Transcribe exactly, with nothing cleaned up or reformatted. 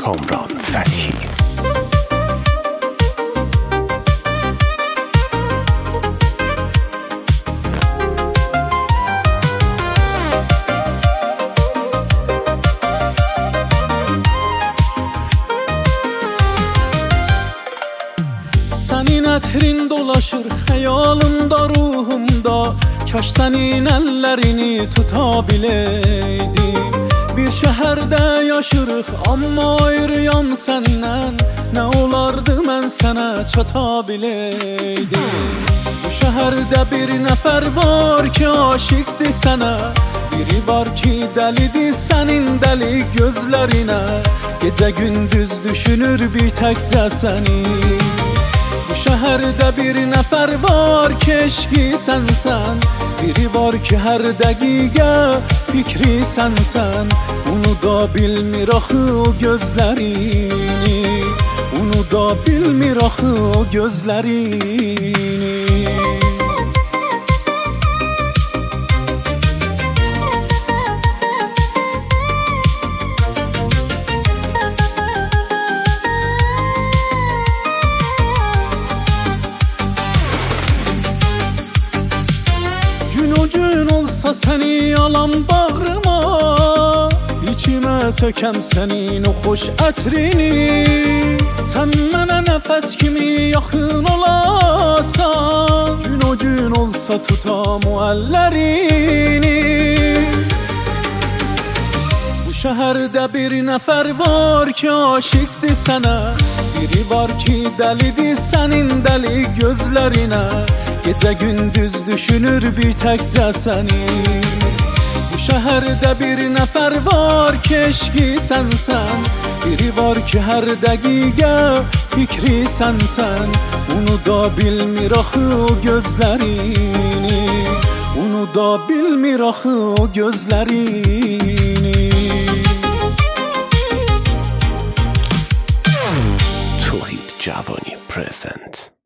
کامران فتحی. Sənin ətrin dolaşır xəyalımda, ruhumda. Kaş sənin əllərini tuta biləydim. Bir şəhərdə yaşırıq, amma ayrıyam səndən. Nə olardı mən sənə çata biləydim. Bu şəhərdə bir nəfər var ki, aşiqdir sənə. Biri var ki, dəlidir sənin dəli gözlərinə. Gecə gündüz düşünür bir təkcə səni. Bu şəhərdə bir nəfər var ki, eşqi sənsən. Biri var ki, hər dəqiqə fikri sənsən. Unuda bilmir axı o gözlərini, unuda bilmir axı o gözlərini. O gün olsa səni alam bağrıma, İçimə çəkəm sənin o xoş ətrini. Sən mənə nəfəs kimi yaxın olasan, Gün o gün olsa tutam o əllərini. Bu şəhərdə bir nəfər var ki, aşiqdir sənə. Biri var ki, dəlidir sənin dəli gözlərinə. Gecə gündüz düşünür bir təkcə səni. Bu şəhərdə bir nəfər var ki, eşqi sənsən. Biri var ki, hər dəqiqə fikri sənsən. Unuda bilmir axı o gözlərini, unuda bilmir axı o gözlərini. توحید جوانی پرزنت.